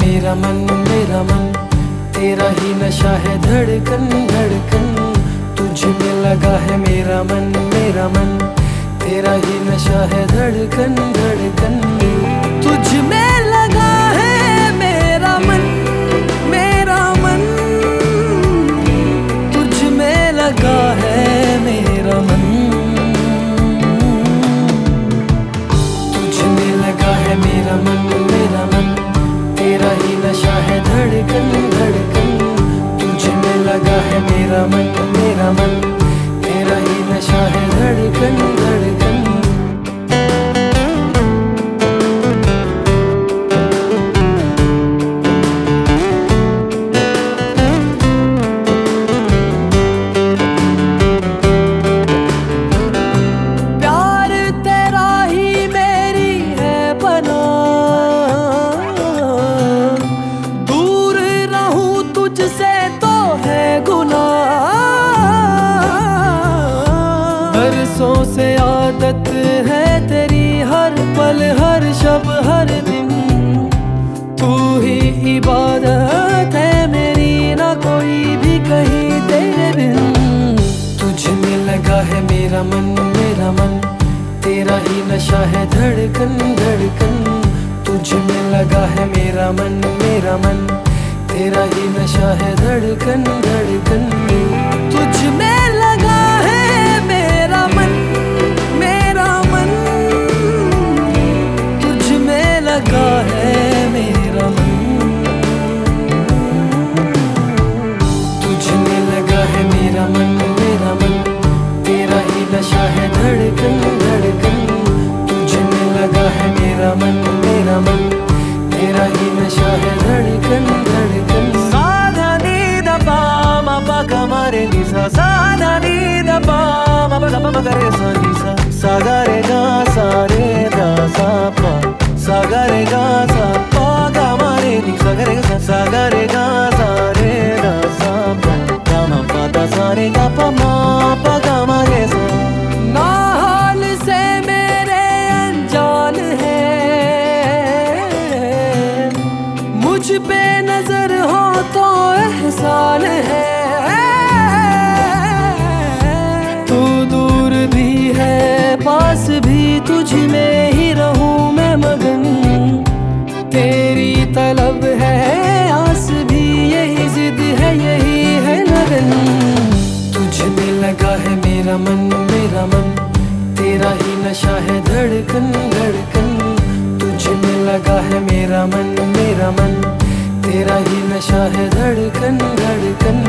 मेरा मन, तेरा ही नशा है धड़कन धड़कन। तुझ में लगा है मेरा मन, तेरा ही नशा है धड़कन धड़कन। तुझ में लगा है मेरा मन, तुझ में लगा है मेरा मन, तुझ में लगा है मेरा मन, तेरा ही नशा है धड़कन धड़कन। तुझ में लगा है मेरा मन, तेरा ही नशा है धड़कन धड़कन। प्यार तेरा ही मेरी है बना, दूर रहूं तुझसे तो है गुनाह। बरसों से आदत है तेरी, हर पल हर शब हर दिन तू ही इबादत है मेरी, ना कोई भी कहीं तेरे बिन। तुझ में लगा है मेरा मन, तेरा ही नशा है धड़कन धड़कन। तुझ में लगा है मेरा मन, तेरा ही नशा है धड़कन धड़कन। तुझ में लगा है मेरा मन, तुझ में लगा है मेरा मन, तुझ में लगा है मेरा मन, तेरा ही नशा है धड़कन धड़कन। तुझ में लगा है मेरा मन, तेरा ही नशा है धड़कन धड़कन। साधा नी दा पा मा पा गा मा रे नी सा, साधा नी दा पा मा पा गा मा गा रे सा नी सा, सा गा रे गा सा रे गा सा पा, सा गा रे गा सा पा गा मा रे नी सा गा रे गा सा गा रे गा सा रे गा सा पा, गा मा पा दा सा रे गा पा मा पा गा मा रे सा। ना हाल से मेरे अनजान है, मुझ पे नजर हो तो एहसान है। तू दूर भी है पास भी, तुझ में ही रहूं मैं मगन। तेरी तलब है आस भी, यही जिद है यही है लगन। तुझ में लगा है मेरा मन, तेरा ही नशा है धड़कन धड़कन। तुझ में लगा है मेरा मन, तेरा ही नशा है धड़कन धड़कन।